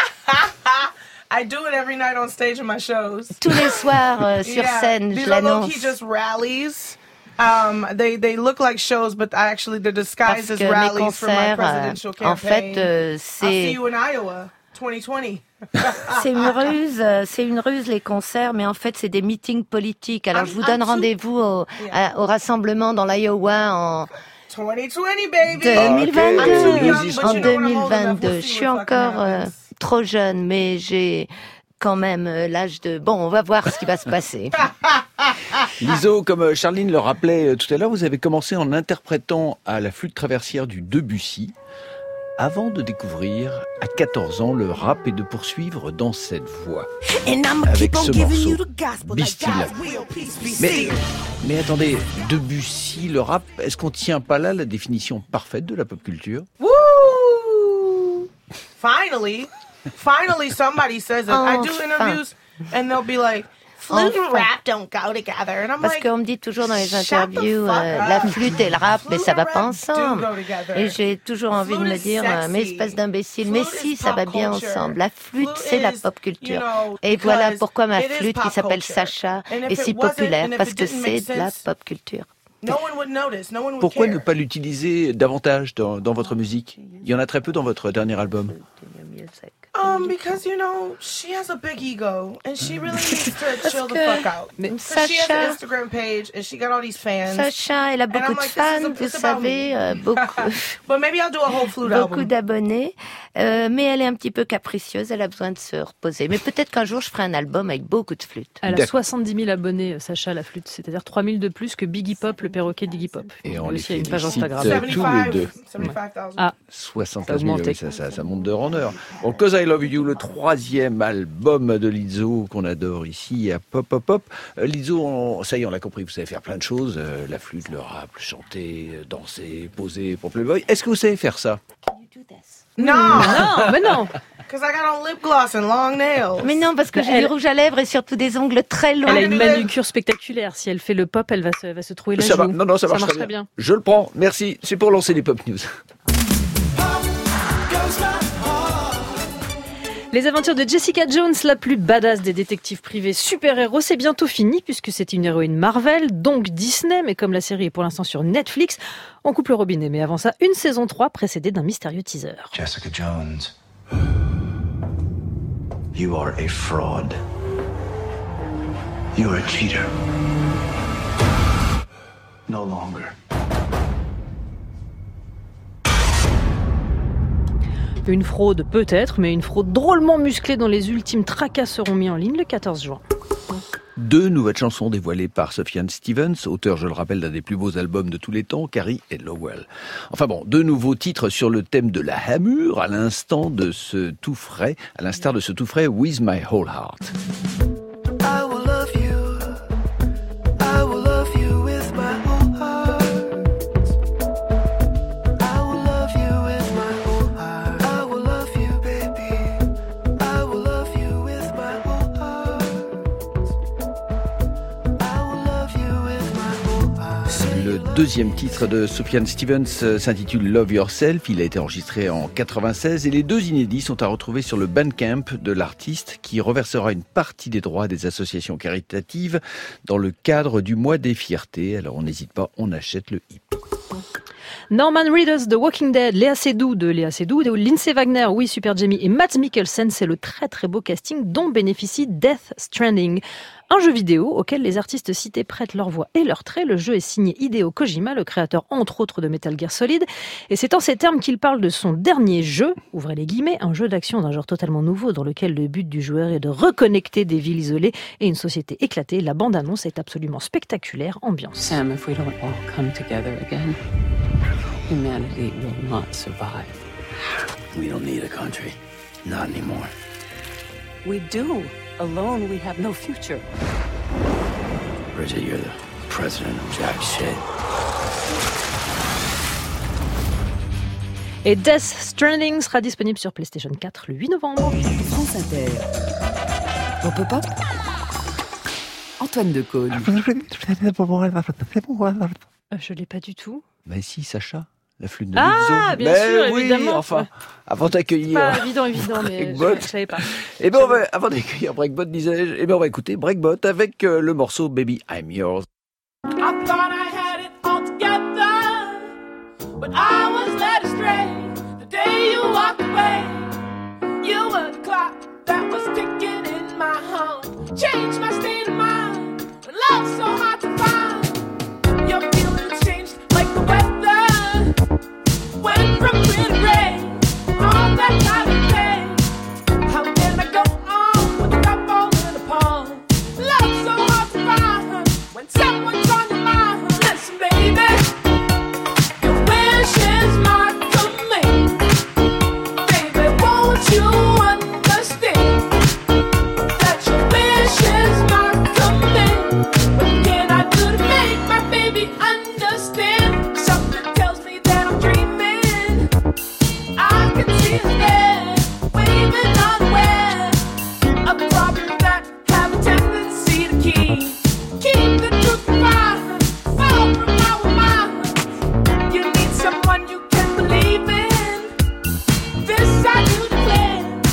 I do it every night on stage in my shows. Tous les soirs sur scène, these je are l'annonce. low-key just rallies. They look like shows, but actually they're disguised Parce as que mes rallies for my concerts, presidential campaign. en fait, I'll see c'est you in Iowa, 2020. c'est une ruse les concerts, mais en fait c'est des meetings politiques. Alors je vous donne rendez-vous au rassemblement dans l'Iowa en 2020, baby. 2022. En 2022, je suis encore trop jeune, mais j'ai quand même l'âge de... Bon, on va voir ce qui va se passer. Lizzo, comme Charline le rappelait tout à l'heure, vous avez commencé en interprétant à la flûte traversière du Debussy, avant de découvrir à 14 ans le rap et de poursuivre dans cette voie. Avec ce morceau, Be Still. Mais attendez, Debussy, le rap, est-ce qu'on tient pas là la définition parfaite de la pop culture ? Woo! Finally somebody says it. I do interviews and they'll be like, flute and rap don't go together. And I'm Parce like, qu'on me dit toujours dans les shut the interviews, fuck la up. flûte et le rap, mais ça va Flute pas and rap ensemble. do go together. Et j'ai toujours envie de Flute me is dire, sexy. mais espèce d'imbécile, mais Flute si, is ça va pop bien culture. ensemble. La flûte, Flute c'est la is, pop culture. you know, Et voilà because pourquoi ma it is flûte, pop qui s'appelle culture. Sacha, And if est si it wasn't, populaire, and if parce it que didn't c'est make de la sense, pop culture. no one would notice, no one would Pourquoi care. ne pas l'utiliser davantage dans votre musique ? Il y en a très peu dans votre dernier album. Because she has a big ego and she really needs to chill the fuck out. Mais She has Sacha, an Instagram page and she got all these fans. Sacha, elle a beaucoup de fans, vous savez, beaucoup. But maybe I'll do a whole flute Beaucoup album. d'abonnés, mais elle est un petit peu capricieuse, elle a besoin de se reposer. Mais peut-être qu'un jour je ferai un album avec beaucoup de flûtes. Elle a 70 000 abonnés, Sacha, la flûte, c'est-à-dire 3 000 de plus que Biggie Pop, le perroquet d'Iggy Pop. Et on aussi les a une page félicite, Instagram. tous les deux. 75,000. Ah, 75 000, augmenté. oui, ça monte d'heure en heure. Bon, Cause I Love You, le 3e album de Lizzo qu'on adore ici à Pop Pop Pop. Lizzo, ça y est, on l'a compris, vous savez faire plein de choses. La flûte, le rap, chanter, danser, poser pour Playboy. Est-ce que vous savez faire ça? No! Non, mais non. Because I got on lip gloss and long nails. Mais non, parce que j'ai du rouge à lèvres et surtout des ongles très longs. Elle a une manucure spectaculaire. Si elle fait le pop, elle va se trouver la Ça joue. va. Non, ça marche très bien. Je le prends. Merci. C'est pour lancer les Pop News. Les aventures de Jessica Jones, la plus badass des détectives privés super-héros, c'est bientôt fini puisque c'est une héroïne Marvel, donc Disney, mais comme la série est pour l'instant sur Netflix, on coupe le robinet. Mais avant ça, une saison 3 précédée d'un mystérieux teaser. Jessica Jones, you are a fraud. You are a cheater. No longer. Une fraude peut-être, mais une fraude drôlement musclée dont les ultimes tracas seront mis en ligne le 14 juin. 2 nouvelles chansons dévoilées par Sufjan Stevens, auteur, je le rappelle, d'un des plus beaux albums de tous les temps, Carrie et Lowell. Enfin bon, 2 nouveaux titres sur le thème de la hamur, à l'instar de ce tout frais With My Whole Heart. I will love you. I will love you with my whole heart. I will love you with my whole heart. I will love you, baby. I will love you with my whole heart. I will love you with my whole heart. Le deuxième titre de Sufjan Stevens s'intitule Love Yourself. Il a été enregistré en 96 et les 2 inédits sont à retrouver sur le Bandcamp de l'artiste qui reversera une partie des droits des associations caritatives dans le cadre du mois des fiertés. Alors on n'hésite pas, on achète le hippie. Norman Reedus de Walking Dead, Léa Seydoux de Lindsay Wagner, oui Super Jamie et Matt Mikkelsen, c'est le très très beau casting dont bénéficie Death Stranding. Un jeu vidéo auquel les artistes cités prêtent leur voix et leurs traits. Le jeu est signé Hideo Kojima, le créateur entre autres de Metal Gear Solid. Et c'est en ces termes qu'il parle de son dernier jeu, ouvrez les guillemets, un jeu d'action d'un genre totalement nouveau dans lequel le but du joueur est de reconnecter des villes isolées et une société éclatée. La bande-annonce est absolument spectaculaire, ambiance. Sam, if we don't all come together again, humanity will not survive. We don't need a country. Not anymore. We do. Alone, we have no future. Bridget, you're the president of jack shit. Et Death Stranding sera disponible sur PlayStation 4 le 8 novembre. France Inter. Pop Pop Pop. Antoine Decaune. Je l'ai pas du tout. Mais si, Sacha, la flûte de Ah, Lizzo. bien sûr, oui, évidemment. enfin, avant d'accueillir Pas évident, mais Breakbot. je savais pas. Eh ben, avant d'accueillir Breakbot, disais-je, on va écouter Breakbot avec le morceau Baby I'm Yours. I thought I had it all together, but I was led astray. The day you walked away, you were the clock that was ticking in my heart. Changed my state of mind, when love's so hard to find. Your feelings changed like the weather, went from clear to gray, all that time of day. How can I go on when you got falling apart? Love's so hard to find, when someone's on your mind. Listen, baby, your wish is my command. Baby, won't you understand that your wish is my command? What can I do to make my baby understand? Something tells me that I'm dreaming. I can see his head waving unaware of problems that have a tendency to keep the truth behind, far from our minds. You need someone you can believe in. This I do declare.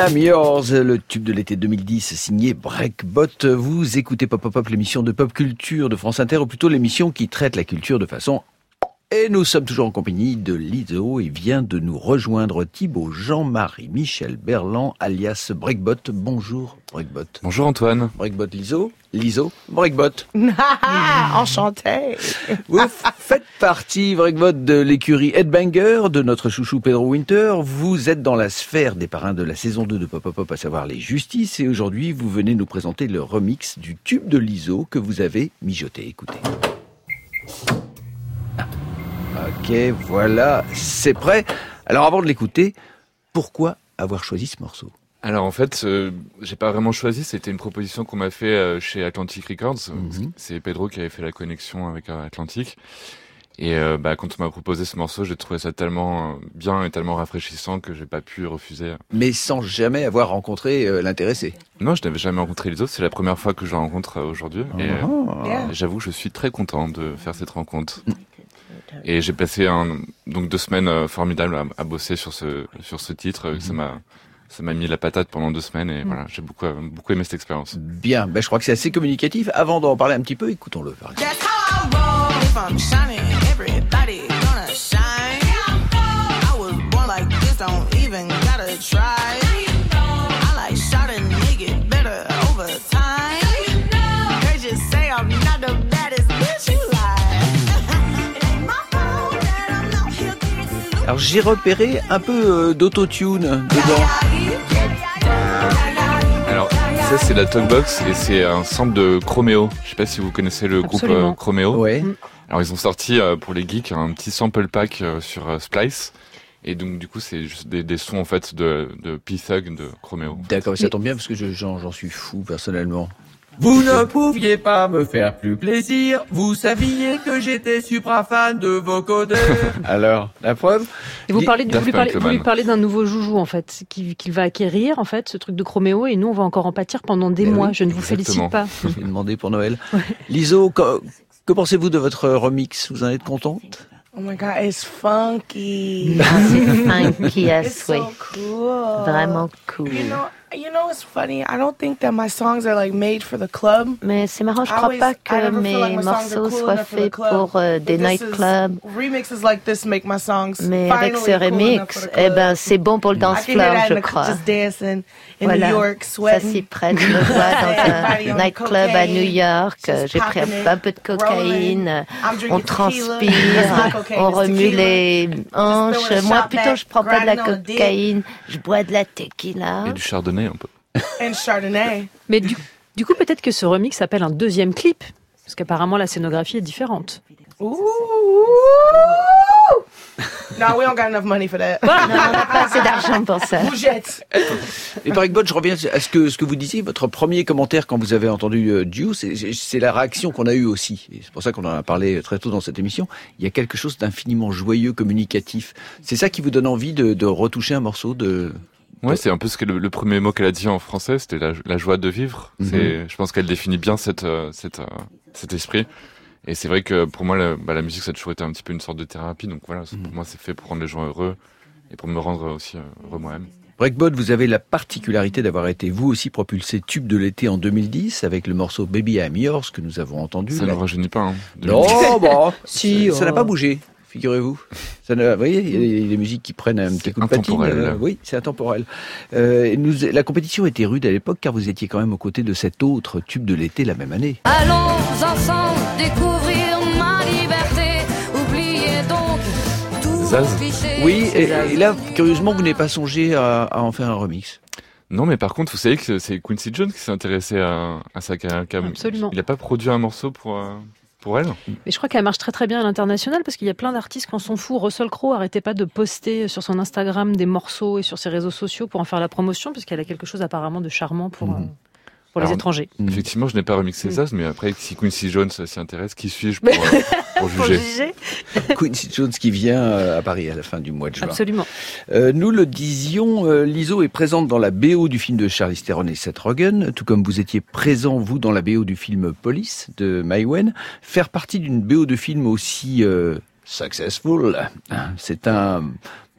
I'm Yours, le tube de l'été 2010 signé Breakbot. Vous écoutez Pop Pop Pop, l'émission de pop culture de France Inter, ou plutôt l'émission qui traite la culture de façon... Et nous sommes toujours en compagnie de Lizzo et vient de nous rejoindre Thibaut Jean-Marie Michel Berland, alias Breakbot. Bonjour Breakbot. Bonjour Antoine. Breakbot Lizzo. Lizzo, Breakbot. Enchanté. Vous faites partie, Breakbot, de l'écurie Headbanger, de notre chouchou Pedro Winter. Vous êtes dans la sphère des parrains de la saison 2 de Pop Pop Pop, à savoir les Justices. Et aujourd'hui, vous venez nous présenter le remix du tube de Lizzo que vous avez mijoté. Écoutez. Ok, voilà, c'est prêt. Alors avant de l'écouter, pourquoi avoir choisi ce morceau ? Alors en fait, j'ai pas vraiment choisi, c'était une proposition qu'on m'a fait chez Atlantic Records. C'est Pedro qui avait fait la connexion avec Atlantic. Et quand on m'a proposé ce morceau, j'ai trouvé ça tellement bien et tellement rafraîchissant que j'ai pas pu refuser. Mais sans jamais avoir rencontré l'intéressé ? Non, je n'avais jamais rencontré Lizzo, c'est la première fois que je la rencontre aujourd'hui. Et j'avoue que je suis très content de faire cette rencontre. Et j'ai passé donc 2 semaines formidables à bosser sur ce titre. Ça m'a mis la patate pendant 2 semaines et voilà, j'ai beaucoup aimé cette expérience. Bien, je crois que c'est assez communicatif. Avant d'en parler un petit peu, écoutons-le par exemple. Alors j'ai repéré un peu d'autotune dedans. Alors ça c'est la Talkbox et c'est un sample de Chromeo. Je sais pas si vous connaissez le groupe Chromeo. Ouais. Alors ils ont sorti pour les geeks un petit sample pack sur Splice. Et donc du coup c'est juste des sons en fait de P-Thug de Chromeo. D'accord, ça tombe bien parce que j'en suis fou personnellement. Vous ne pouviez pas me faire plus plaisir, vous saviez que j'étais supra fan de vos codeurs. Alors, la preuve. Et vous lui parlez d'un nouveau joujou en fait, qu'il va acquérir en fait, ce truc de Chromeo, et nous on va encore en pâtir pendant des mois. Oui, je ne vous félicite pas. Je vais demander pour Noël. Ouais. Lizzo, que pensez-vous de votre remix ? Vous en êtes contente ? Oh my God, it's funky. C'est funky à souhait. So cool. Vraiment cool. You know, it's funny. I don't think that my songs are like made for the club. Mais c'est marrant, je crois pas que mes morceaux soient faits pour des nightclubs. Remixes like this make my songs. Mais avec ce remix, c'est bon pour le dance floor, je crois. Voilà, ça s'y prête. Je me vois dans un nightclub à New York. J'ai pris un peu de cocaïne. On transpire, on remue les hanches. Moi, plutôt, je prends pas de la cocaïne. Je bois de la tequila. Et du chardonnay un peu. Mais du coup, peut-être que ce remix s'appelle un deuxième clip, parce qu'apparemment la scénographie est différente. No, we don't got enough money for that. Non, on n'a pas assez d'argent pour ça. Et par Breakbot, je reviens à ce que vous disiez. Votre premier commentaire quand vous avez entendu Juice, c'est la réaction qu'on a eue aussi. Et c'est pour ça qu'on en a parlé très tôt dans cette émission. Il y a quelque chose d'infiniment joyeux, communicatif. C'est ça qui vous donne envie de retoucher un morceau de... Ouais, c'est un peu ce que le premier mot qu'elle a dit en français, c'était la joie de vivre. Je pense qu'elle définit bien cet esprit. Et c'est vrai que pour moi, la musique, ça a toujours été un petit peu une sorte de thérapie. Donc voilà, pour moi, c'est fait pour rendre les gens heureux et pour me rendre aussi heureux moi-même. Breakbot, vous avez la particularité d'avoir été vous aussi propulsé tube de l'été en 2010 avec le morceau Baby I'm Yours que nous avons entendu. Ça ne rajeunit pas. Hein, non, si, ça n'a pas bougé. Figurez-vous. Vous voyez, il y a des musiques qui prennent un petit coup de patine. Oui, c'est intemporel. La compétition était rude à l'époque car vous étiez quand même aux côtés de cet autre tube de l'été la même année. Allons ensemble découvrir ma liberté. Oubliez donc tout cliché. Oui, et là, curieusement, vous n'avez pas songé à en faire un remix. Non, mais par contre, vous savez que c'est Quincy Jones qui s'est intéressé à sa carrière. Absolument. Il n'a pas produit un morceau pour elle. Mais je crois qu'elle marche très très bien à l'international parce qu'il y a plein d'artistes qui en sont fous. Russell Crowe arrêtait pas de poster sur son Instagram des morceaux et sur ses réseaux sociaux pour en faire la promotion parce qu'elle a quelque chose apparemment de charmant pour les étrangers. Effectivement, je n'ai pas remixé ça, mais après, si Quincy Jones s'y intéresse, qui suis-je pour juger Quincy Jones qui vient à Paris à la fin du mois de juin. Absolument. Nous le disions, Lizzo est présente dans la BO du film de Charlize Theron et Seth Rogen, tout comme vous étiez présent, vous, dans la BO du film Police de Mai Wen. Faire partie d'une BO de film aussi successful, c'est un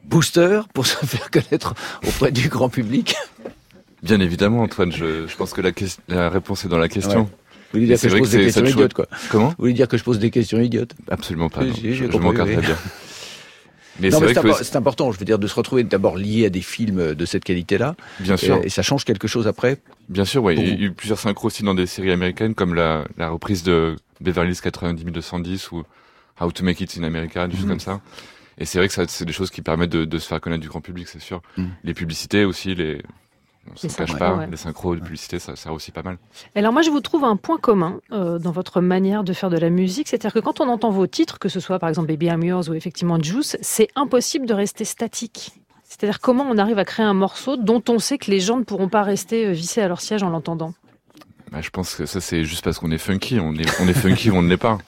booster pour se faire connaître auprès du grand public? Bien évidemment, Antoine, je pense que la réponse est dans la question. Ouais. Vous voulez dire que je pose des questions idiotes, quoi? Comment? Vous voulez dire que je pose des questions idiotes? Absolument pas. Non. Je m'en garderai bien. Mais non, c'est mais vrai c'est important, je veux dire, de se retrouver d'abord lié à des films de cette qualité-là. Bien sûr. Et ça change quelque chose après. Bien sûr, oui. Il y a eu plusieurs synchros aussi dans des séries américaines, comme la reprise de Beverly Hills 90210 ou How to Make It in America, des choses comme ça. Et c'est vrai que ça, c'est des choses qui permettent de se faire connaître du grand public, c'est sûr. Les publicités aussi, on se cache pas, les synchros de publicité, ça sert aussi pas mal. Alors moi, je vous trouve un point commun dans votre manière de faire de la musique, c'est-à-dire que quand on entend vos titres, que ce soit par exemple Baby I'm Yours ou effectivement Juice, c'est impossible de rester statique. C'est-à-dire comment on arrive à créer un morceau dont on sait que les gens ne pourront pas rester vissés à leur siège en l'entendant. Bah, je pense que ça, c'est juste parce qu'on est funky. On est funky ou on ne l'est pas.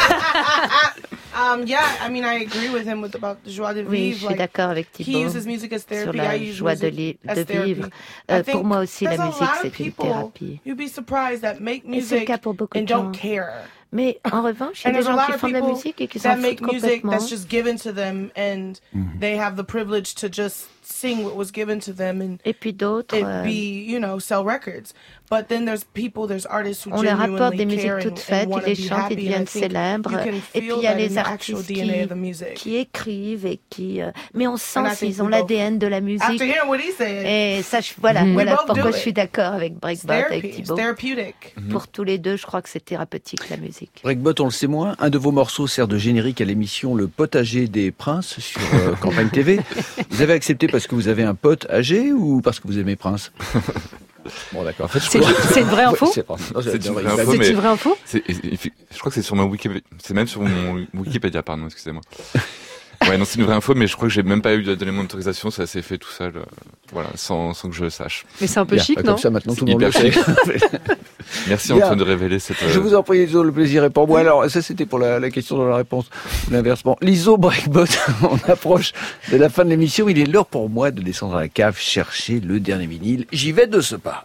Yeah, I mean, I agree with him about the joie de vivre. Oui, je suis d'accord avec Thibaut he uses music as therapy. sur la joie de vivre. Pour moi aussi, la musique, c'est une thérapie. You'd be surprised that make music c'est le cas pour beaucoup and de gens. don't care. Mais en revanche, il y a des gens qui font de la musique et qui s'en foutent complètement. That's just given to them and they have the privilege to just sing what was given to them and et puis d'autres sell records. But then there's artists who on leur genuinely apporte des musiques care toutes faites, ils les chantent, ils deviennent célèbres. Et puis il y a les artistes qui écrivent et qui... mais on sent s'ils ont l'ADN de la musique. Et ça, voilà pourquoi je suis d'accord avec Breakbot, avec Thibaut. Pour tous les deux, je crois que c'est thérapeutique, la musique. Breakbot, on le sait moins. Un de vos morceaux sert de générique à l'émission Le Potager des Princes sur Campagne TV. Vous avez accepté parce que vous avez un pote âgé ou parce que vous aimez Prince? Bon, d'accord. En fait, c'est une vraie info? C'est une vraie info? Je crois que c'est sur ma Wikipédia. C'est même sur mon Wikipédia, pardon, excusez-moi. Ouais, non, c'est une vraie info, mais je crois que j'ai même pas eu de donner mon autorisation, ça s'est fait tout seul, sans que je le sache. Mais c'est un peu chic, non? Comme ça, maintenant, tout le monde le sait. Merci Antoine de révéler cette... Je vous en prie, Liso, le plaisir est pour moi. Alors, ça, c'était pour la question de la réponse. L'inversement. Liso, Breakbot, on approche de la fin de l'émission. Il est l'heure pour moi de descendre à la cave chercher le dernier vinyle. J'y vais de ce pas.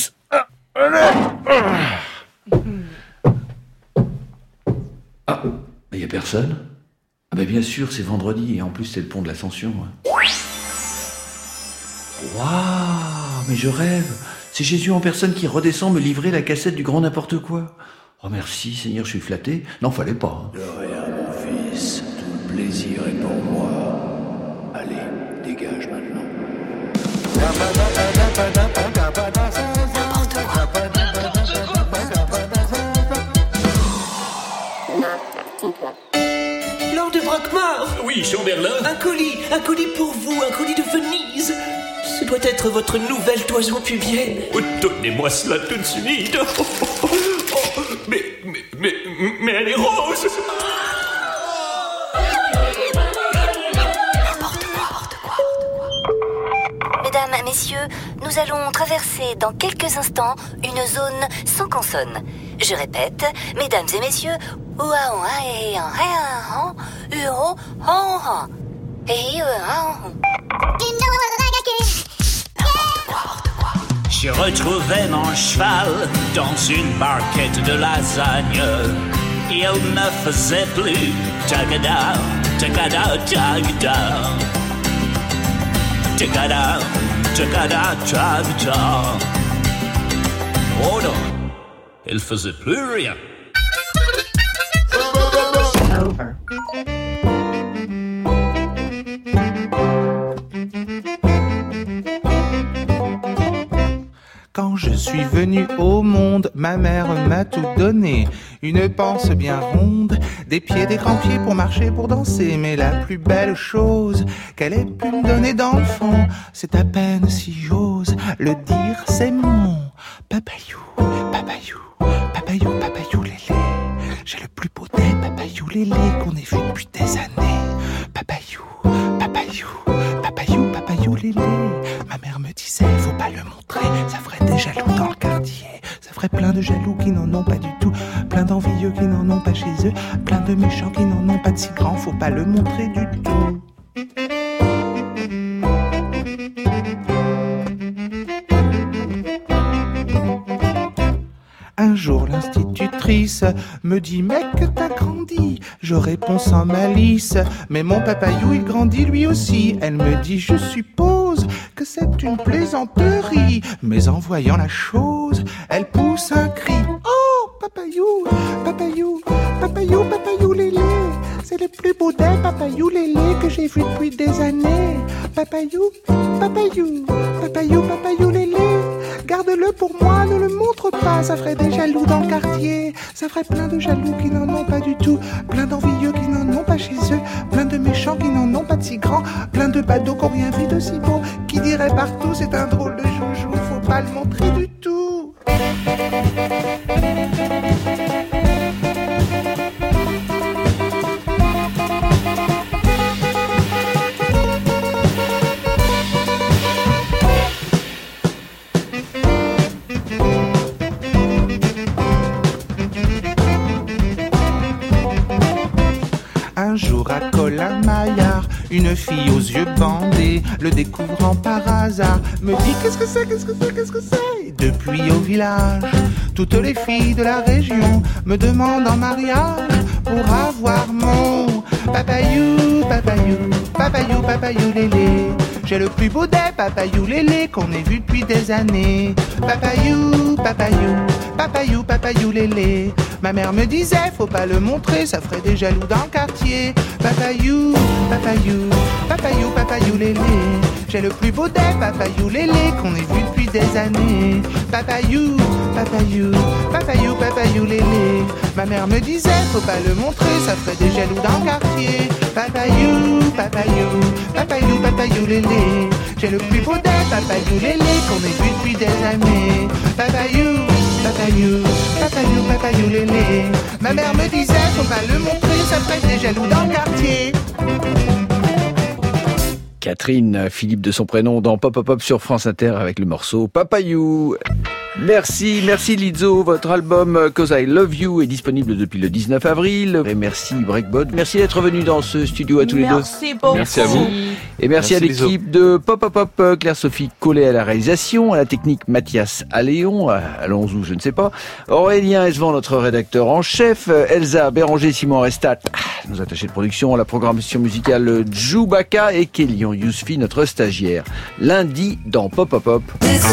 Ah, il y a personne? Ah ben bien sûr, c'est vendredi, et en plus c'est le pont de l'Ascension. Waouh, mais je rêve. C'est Jésus en personne qui redescend me livrer la cassette du grand n'importe quoi. Oh merci Seigneur, je suis flatté. Non, fallait pas. De rien mon fils, tout le plaisir est pour moi. Allez, dégage maintenant. Lord de Brockmore. Oui, Chamberlain. Un colis pour vous, un colis de Venise. Ce doit être votre nouvelle toison pubienne. Oh, donnez-moi cela tout de suite. Mais elle est rose. N'importe quoi. Mesdames, messieurs, nous allons traverser dans quelques instants une zone sans consonne. Je répète, mesdames et messieurs, je retrouvais mon cheval dans une barquette de lasagne. Il ne faisait plus tagada, tagada, tagada. Tagada, tagada, tagada. Oh non, il faisait plus rien. Quand je suis venu au monde, ma mère m'a tout donné. Une panse bien ronde, des pieds, des grands pieds pour marcher, pour danser. Mais la plus belle chose qu'elle ait pu me donner d'enfant, c'est à peine si j'ose le dire, c'est mon papayou, papayou, papayou, papayou lélé. J'ai le plus beau des papayou lélé qu'on ait vu depuis des années. Papayou, papayou, papayou, papayou lélé. Ma mère me disait, faut pas le montrer, ça ferait des jaloux dans le quartier. Ça ferait plein de jaloux qui n'en ont pas du tout, plein d'envieux qui n'en ont pas chez eux, plein de méchants qui n'en ont pas de si grand, faut pas le montrer du tout. Un jour l'institutrice me dit mec t'as grandi. Je réponds sans malice, mais mon papayou il grandit lui aussi. Elle me dit je suppose que c'est une plaisanterie, mais en voyant la chose, elle pousse un cri. Oh papayou, papayou, papayou, papayou lélé, c'est le plus beau des papayou lélé que j'ai vu depuis des années. Papayou, papayou, papayou, papayou lélé, garde-le pour moi, ne le montre pas, ça ferait des jaloux dans le quartier. Ça ferait plein de jaloux qui n'en ont pas du tout, plein d'envieux qui n'en ont pas chez eux, plein de méchants qui n'en ont pas de si grands, plein de badauds qui n'ont rien vu de si beau, qui diraient partout c'est un drôle de joujou, faut pas le montrer du tout. Un jour à Colin-Maillard, une fille aux yeux bandés, le découvrant par hasard, me dit qu'est-ce que c'est, qu'est-ce que c'est, qu'est-ce que c'est. Depuis au village, toutes les filles de la région me demandent en mariage pour avoir mon papayou, papayou, papayou, papayou lélé. J'ai le plus beau des papayou lélé qu'on ait vu depuis des années. Papayou, papayou, papayou, papayou lélé. Ma mère me disait, faut pas le montrer, ça ferait des jaloux dans le quartier. Papayou, papayou, papayou, papayou lélé. J'ai le plus beau des papayou lélé qu'on ait vu depuis des années. Papayou, papayou, papayou, papayou lélé. Ma mère me disait, faut pas le montrer, ça ferait des jaloux dans le quartier. Papayou, papayou, papayou, papayou lélé. J'ai le plus beau des papayou lélé qu'on ait vu depuis des années. Papayou, papayou, papayou, papayou lélé. Ma mère me disait, faut pas le montrer, ça ferait des jaloux dans le quartier. Catherine, Philippe de son prénom, dans Pop Pop Pop sur France Inter avec le morceau Papayou. Merci Lizzo, votre album Cause I Love You est disponible depuis le 19 avril. Et merci Breakbot, merci d'être venu dans ce studio à tous les deux. Merci beaucoup. Merci à vous. Et merci à l'équipe de Pop Pop Pop, Claire-Sophie Collet à la réalisation, à la technique Mathias Alléon, à Lonzou, je ne sais pas, Aurélien Esvan, notre rédacteur en chef, Elsa Béranger, Simon Restat, nos attachés de production, à la programmation musicale Djoubaka et Kélian Yousfi, notre stagiaire. Lundi dans Pop Pop Pop.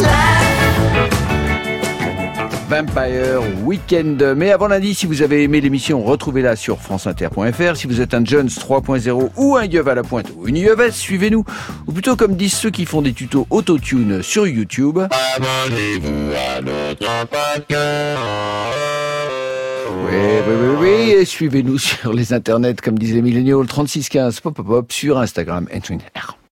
Vampire Weekend. Mais avant lundi, si vous avez aimé l'émission, retrouvez-la sur franceinter.fr. Si vous êtes un Jones 3.0 ou un Yeuve à la pointe ou une Yeuvette, suivez-nous. Ou plutôt comme disent ceux qui font des tutos autotune sur YouTube. Abonnez-vous à notre podcast. Oui. Et suivez-nous sur les internets, comme disent les milléniaux, 3615 pop sur Instagram et Twitter.